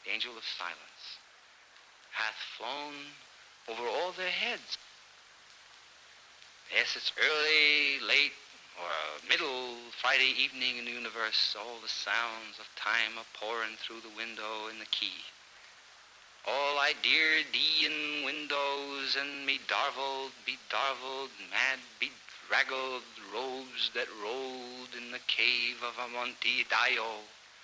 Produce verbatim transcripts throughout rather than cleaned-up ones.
the angel of silence, hath flown over all their heads. Yes, it's early, late, or middle Friday evening in the universe. All the sounds of time are pouring through the window in the key. All I dear Dean windows and me darveled, bedarveled, mad, bedraggled robes that rolled in the cave of Amontillado.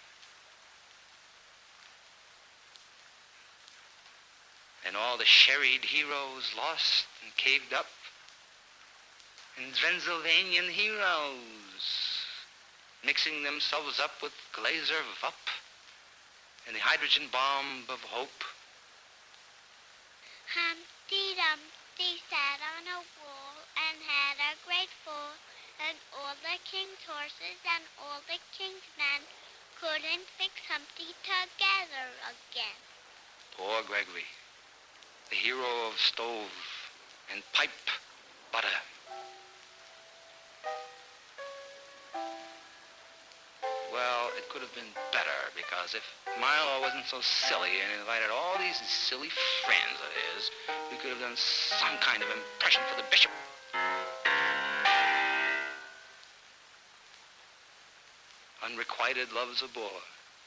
And all the sherried heroes lost and caved up, and Transylvanian heroes mixing themselves up with Glaser Vup and the hydrogen bomb of hope. Humpty Dumpty sat on a wall and had a great fall, and all the king's horses and all the king's men couldn't fix Humpty together again. Poor Gregory, the hero of stove and pipe butter. Well, it could have been better, because if Milo wasn't so silly and invited all these silly friends of his, we could have done some kind of impression for the bishop. Unrequited love's a bore.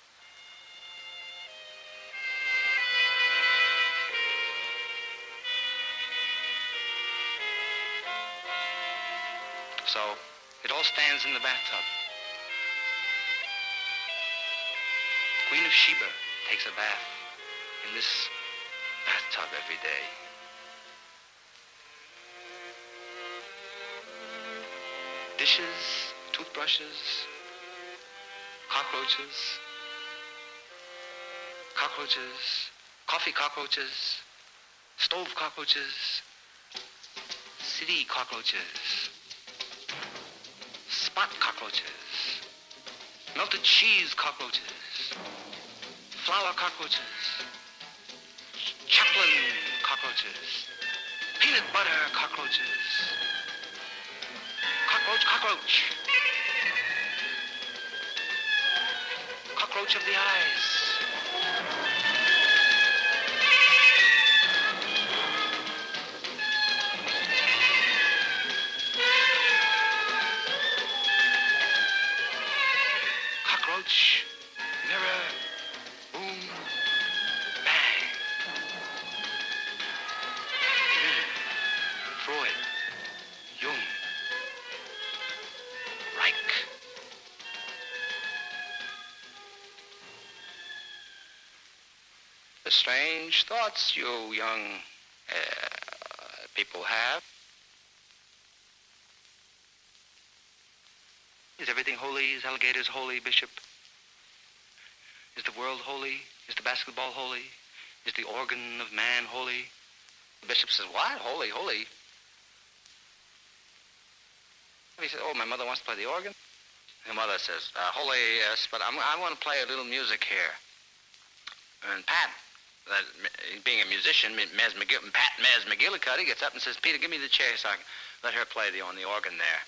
So, it all stands in the bathtub. Queen of Sheba takes a bath in this bathtub every day. Dishes, toothbrushes, cockroaches, cockroaches, coffee cockroaches, stove cockroaches, city cockroaches, spot cockroaches, melted cheese cockroaches, flour cockroaches, Chaplin cockroaches, peanut butter cockroaches, cockroach, cockroach, cockroach of the eyes. Cockroach, mirror, boom, bang. Jung, Freud, Jung, Reich. The strange thoughts you young uh, people have. Is everything holy? Is alligators holy, Bishop? Is the world holy? Is the basketball holy? Is the organ of man holy? The bishop says, what? Holy, holy? He says, oh, my mother wants to play the organ? The mother says, uh, holy, yes, but I'm, I want to play a little music here. And Pat, that, being a musician, Mez McGill, Pat Mez McGillicuddy gets up and says, Peter, give me the chair so I can let her play the, on the organ there.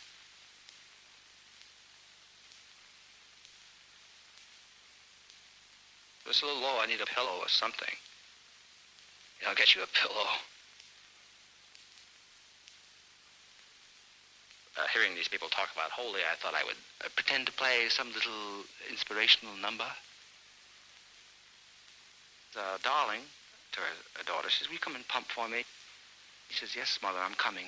It's a little low. I need a pillow or something. I'll get you a pillow. Uh, hearing these people talk about holy, I thought I would uh, pretend to play some little inspirational number. Uh, darling, to her, her daughter, says, will you come and pump for me? He says, yes, mother, I'm coming.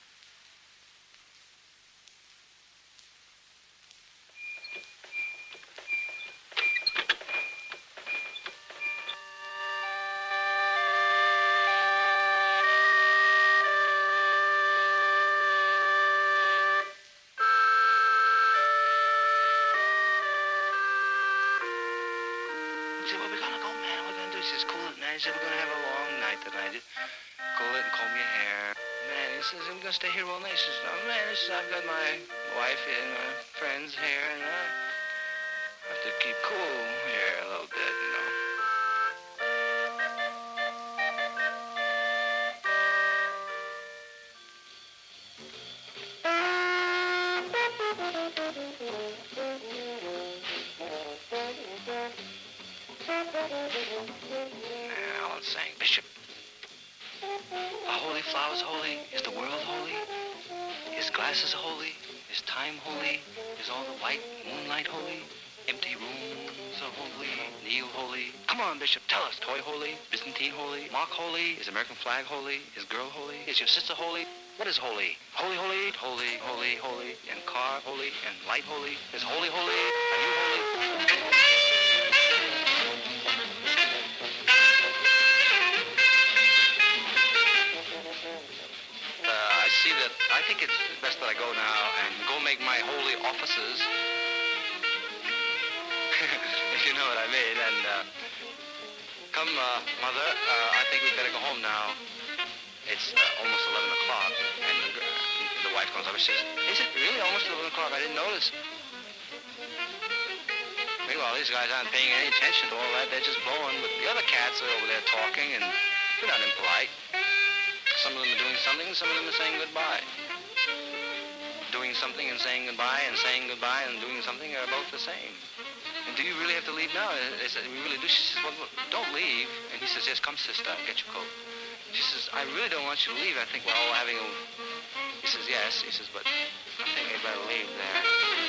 Stay here all night. She says, no, man, this is, I've got my wife here and my friends here, and I have to keep cool here a little bit, you know. holy flowers holy? Is the world holy? Is glasses holy? Is time holy? Is all the white moonlight holy? Empty rooms are holy? Neil holy? Come on, Bishop, tell us. Toy holy? Byzantine holy? Mark holy? Is American flag holy? Is girl holy? Is your sister holy? What is holy? Holy, holy, holy, holy, holy, and car holy, and light holy? Is holy, holy? Are you holy? Uh, I see that. I think it's best that I go now and go make my holy offices. If you know what I mean. And uh, come, uh, Mother, uh, I think we'd better go home now. It's uh, almost eleven o'clock, and the, the wife comes up and says, is it really almost eleven o'clock? I didn't notice. Meanwhile, these guys aren't paying any attention to all that. They're just blowing, but the other cats are over there talking, and they're not impolite. Some of them are doing something, some of them are saying goodbye. Doing something and saying goodbye, and saying goodbye and doing something are both the same. And do you really have to leave now? They said, we really do. She says, well, don't leave. And he says, yes, come, sister, get your coat. She says, I really don't want you to leave. I think we're all having a... He says, yes. He says, but I think I'd better leave there.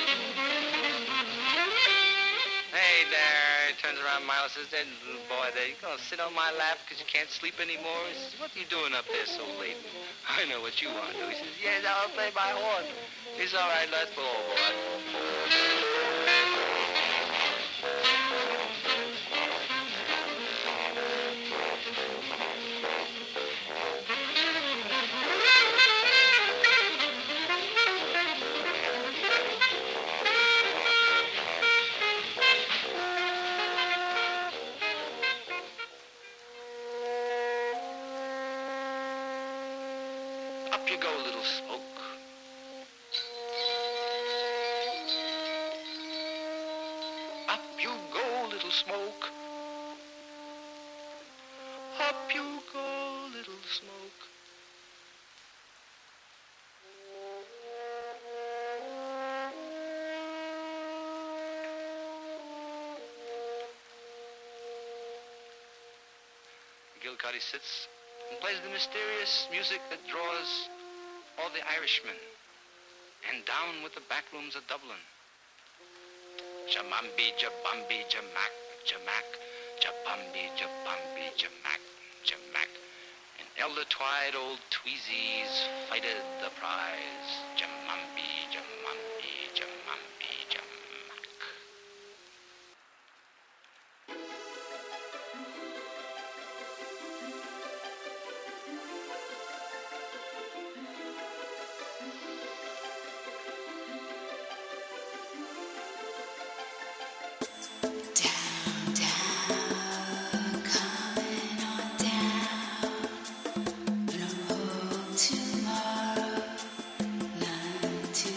Hey there. He turns around, Milo says, that little boy there, you going to sit on my lap because you can't sleep anymore? He says, what are you doing up there so late? I know what you want to do. He says, yes, I'll play my horn. He says, all right, let's go, boy. Up you go, little smoke. Up you go, little smoke. Up you go, little smoke. Gilcuddy sits and plays the mysterious music that draws all the Irishmen, and down with the back rooms of Dublin. Jamambi, jabambi, jamak, jamak, jabambi, jabambi, jamak, jamak. And elder-twide old tweezies fighted the prize. Jamambi, jamambi, jamambi, jamak. To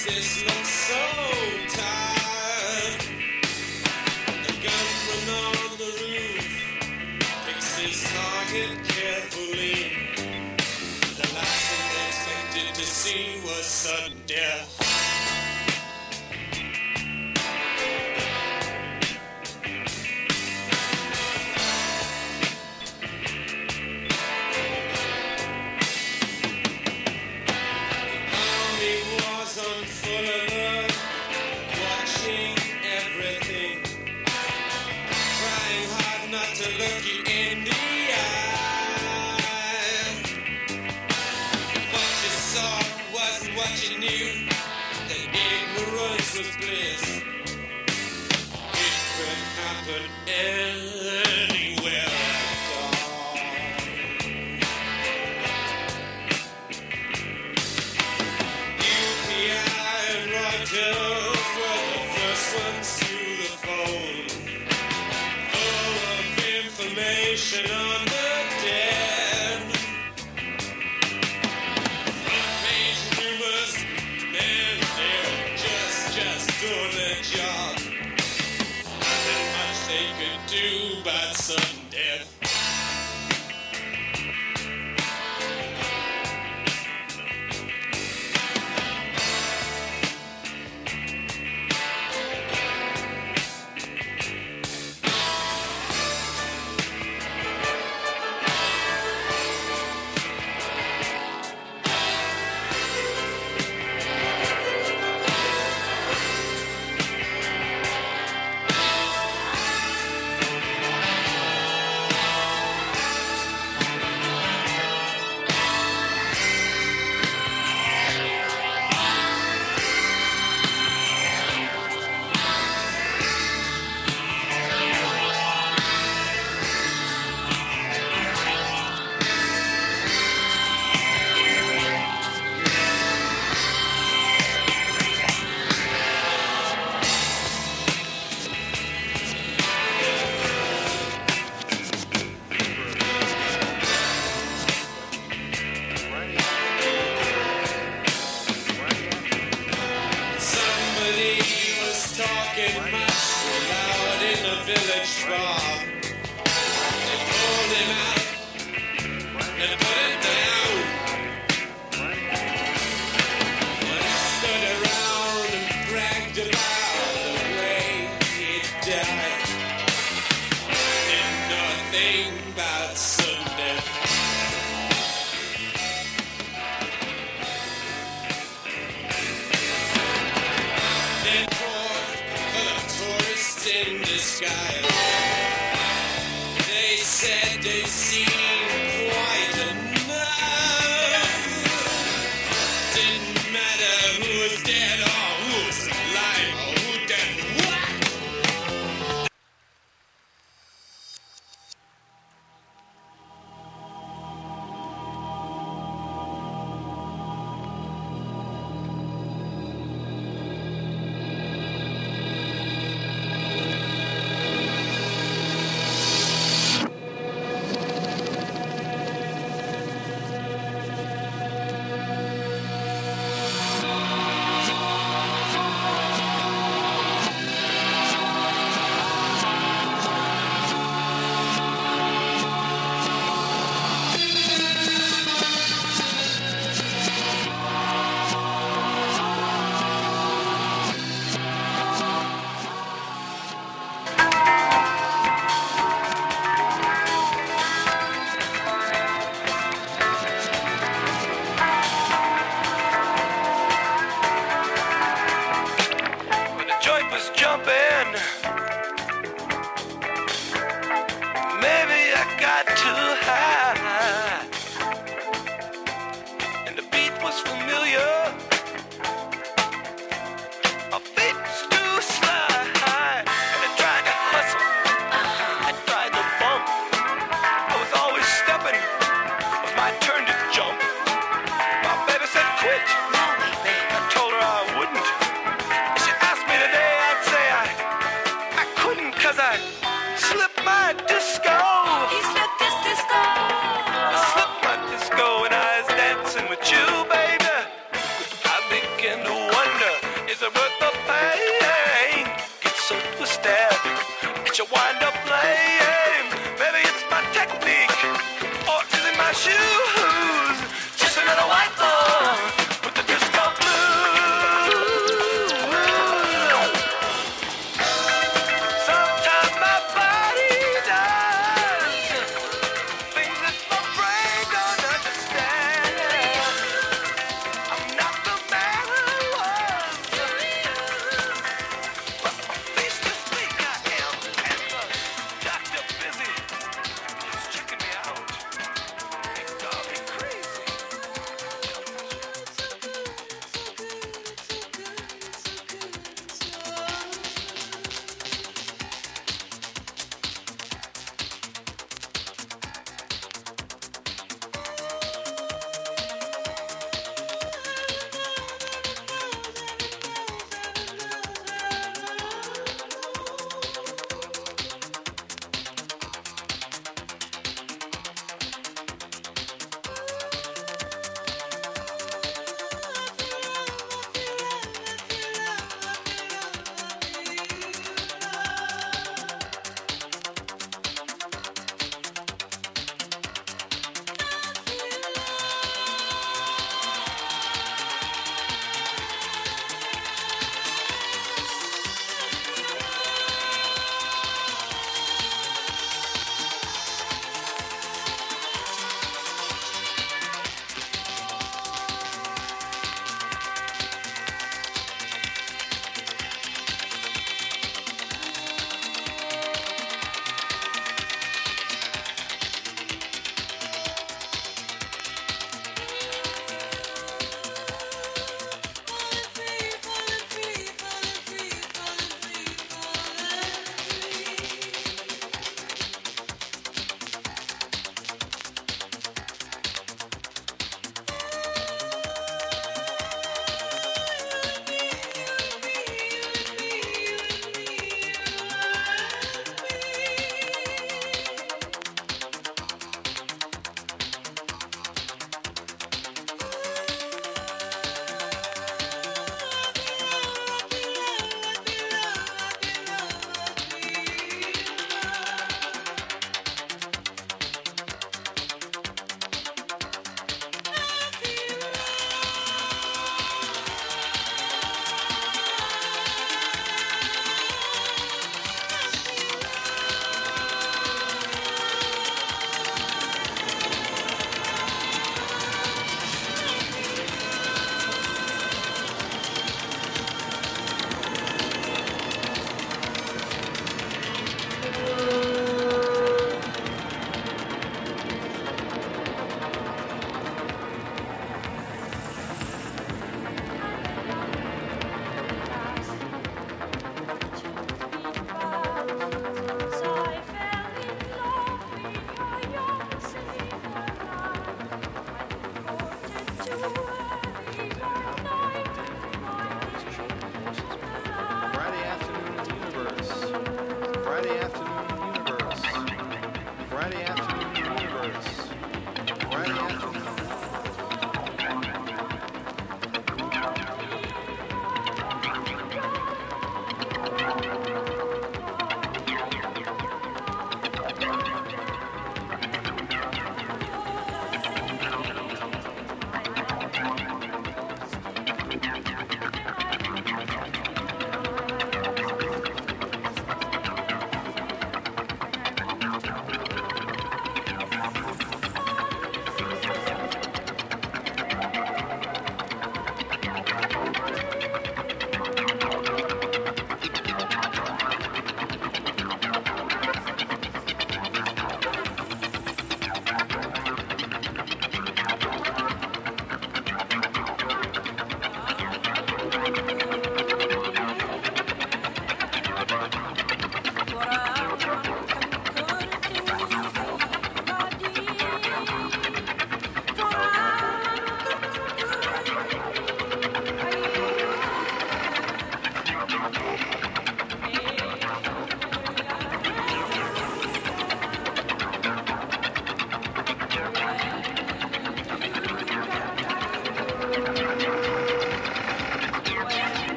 this looks so tired. The gunman on the roof picks his target carefully. The last thing they expected to see was sudden death.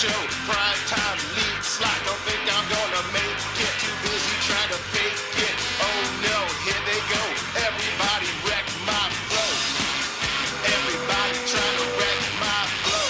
show. Prime time lead slot. Don't think I'm gonna make it. Too busy trying to fake it. Oh no, here they go. Everybody wreck my flow. Everybody trying to wreck my flow.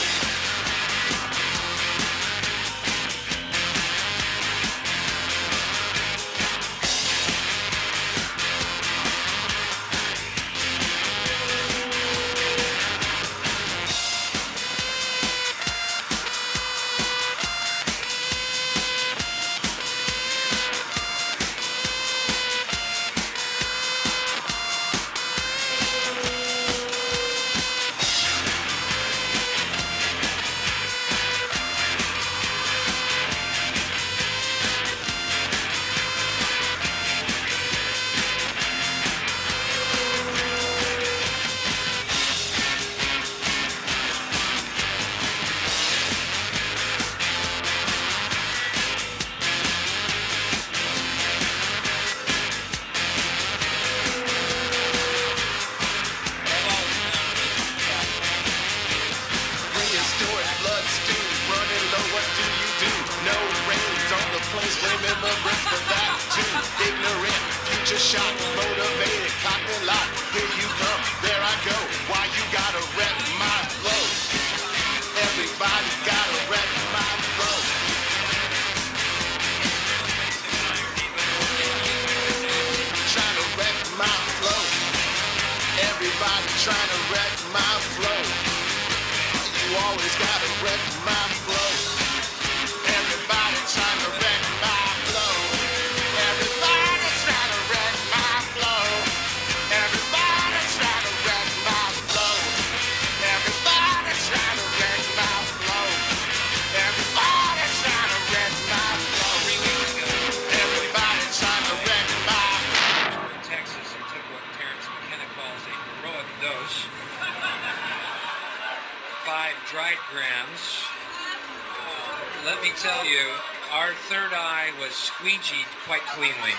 Squeegeed quite cleanly.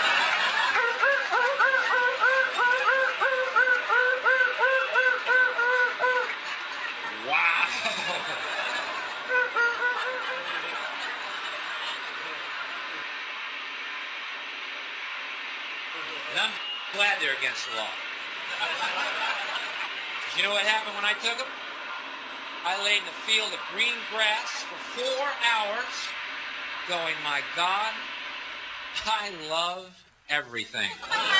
Wow. And I'm glad they're against the law. You know what happened when I took them? I laid in a field of green grass for four hours going, my God, I love everything.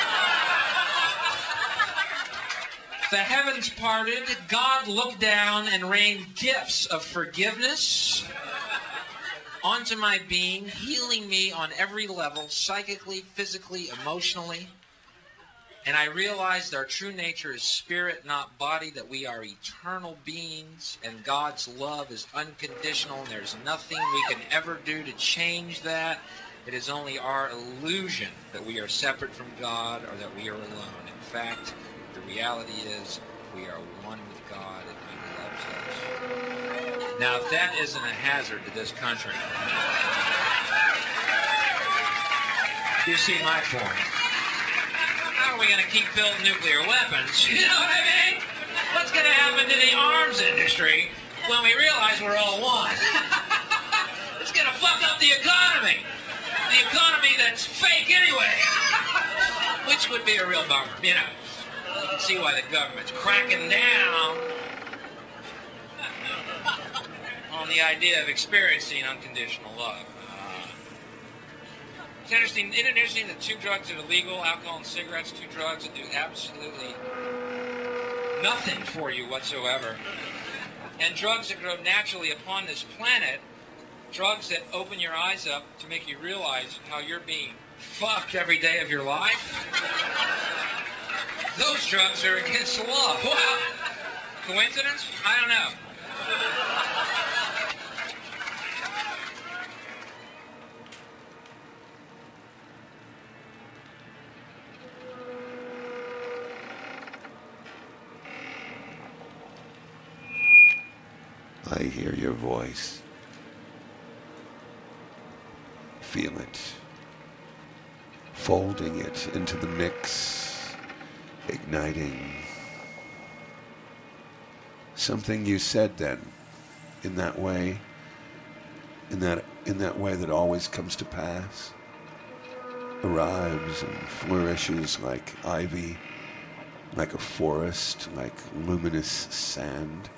The heavens parted, God looked down and rained gifts of forgiveness onto my being, healing me on every level, psychically, physically, emotionally. And I realized our true nature is spirit, not body, that we are eternal beings, and God's love is unconditional, and there's nothing we can ever do to change that. It is only our illusion that we are separate from God or that we are alone. In fact, the reality is we are one with God and He loves us. Now, if that isn't a hazard to this country, you see my point. How are we going to keep building nuclear weapons? You know what I mean? What's going to happen to the arms industry when we realize we're all one? It's going to fuck up the economy. The economy that's fake anyway. Which would be a real bummer, you know. You can see why the government's cracking down on the idea of experiencing unconditional love. It's interesting, isn't it interesting that two drugs that are legal, alcohol and cigarettes, two drugs that do absolutely nothing for you whatsoever, and drugs that grow naturally upon this planet, drugs that open your eyes up to make you realize how you're being fucked every day of your life, those drugs are against the law. Wow. Coincidence? I don't know. I hear your voice. Feel it. Folding it into the mix. Igniting. Something you said then, in that way, in that in that way that always comes to pass, arrives and flourishes like ivy, like a forest, like luminous sand?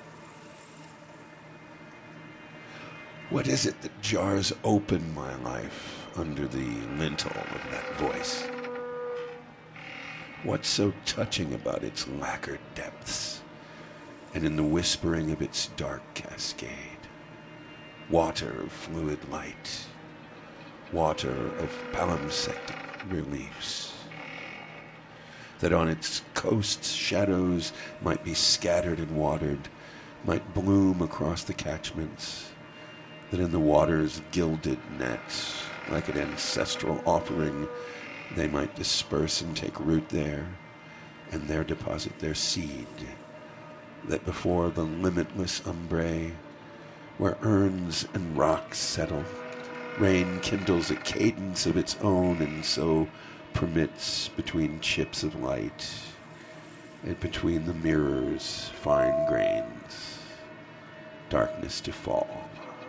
What is it that jars open my life under the lintel of that voice? What's so touching about its lacquered depths and in the whispering of its dark cascade? Water of fluid light, water of palimpsestic reliefs, that on its coasts shadows might be scattered and watered, might bloom across the catchments, that in the water's gilded nets, like an ancestral offering, they might disperse and take root there, and there deposit their seed, that before the limitless umbre, where urns and rocks settle, rain kindles a cadence of its own and so permits between chips of light and between the mirrors fine grains, darkness to fall.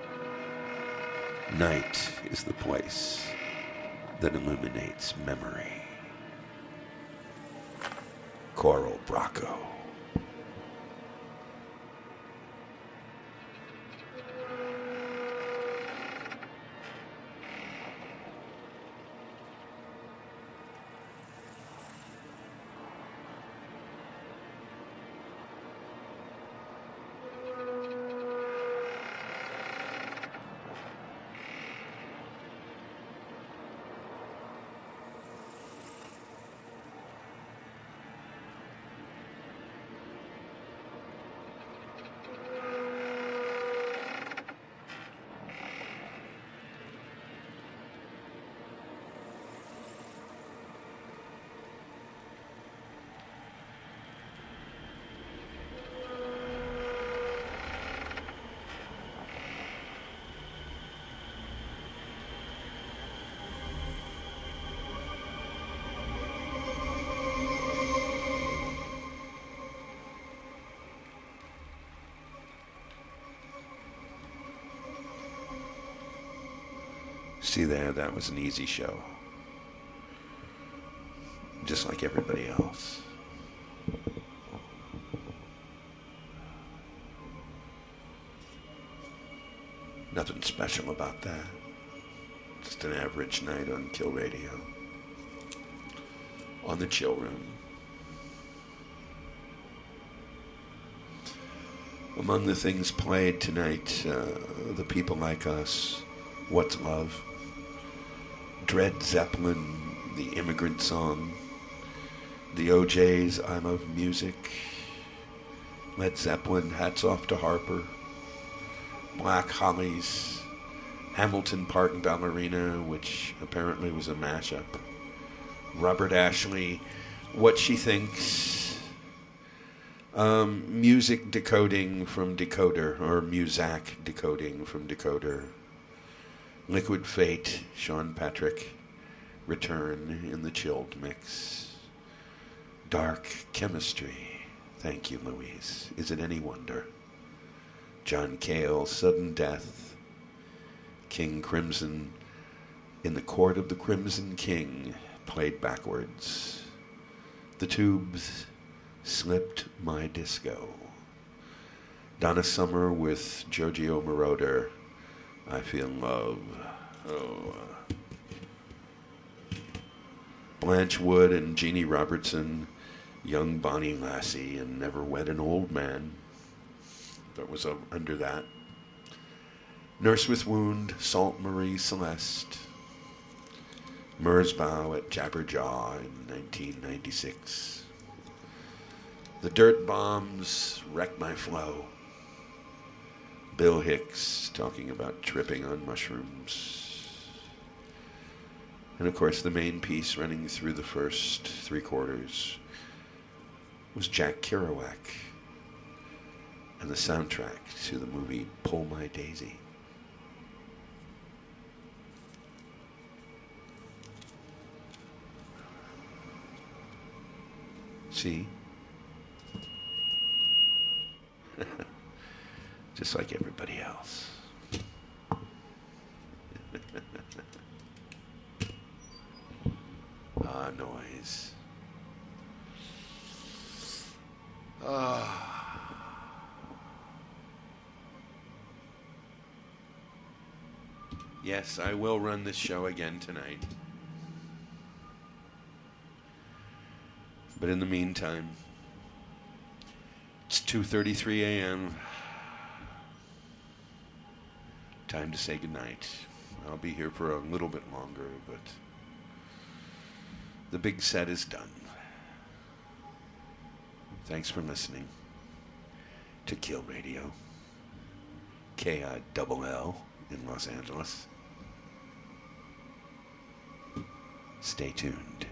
Night is the place that illuminates memory. Coral Bracco. See there, that was an easy show. Just like everybody else. Nothing special about that. Just an average night on Kill Radio. On the Chill Room. Among the things played tonight, uh, The People Like Us, What's Love, Dred Zeppelin, The Immigrant Song, the O J's I Love Music, Led Zeppelin, Hats Off to Harper, Black Hollies, Hamilton Park Ballerina, which apparently was a mashup, Robert Ashley, What She Thinks, um, Music Decoding from Decoder, or Muzak Decoding from Decoder, Liquid Fate, Sean Patrick, Return in the Chilled Mix. Dark Chemistry, thank you, Louise. Is it any wonder? John Cale, Sudden Death. King Crimson, In the Court of the Crimson King, played backwards. The Tubes, Slipped My Disco. Donna Summer with Giorgio Moroder, I Feel Love. Oh. Blanche Wood and Jeannie Robertson, Young Bonnie Lassie, and Never Wed an Old Man. That was uh, under that. Nurse with Wound, Salt Marie Celeste. Mersbow at Jabberjaw in nineteen ninety-six. The Dirt Bombs, Wreck My Flow. Bill Hicks talking about tripping on mushrooms. And of course the main piece running through the first three quarters was Jack Kerouac and the soundtrack to the movie Pull My Daisy. See? Just like everybody else. about noise. Ah. Yes, I will run this show again tonight. But in the meantime, it's two thirty-three a.m. Time to say goodnight. I'll be here for a little bit longer, but the big set is done. Thanks for listening to Kill Radio. K I L L in Los Angeles. Stay tuned.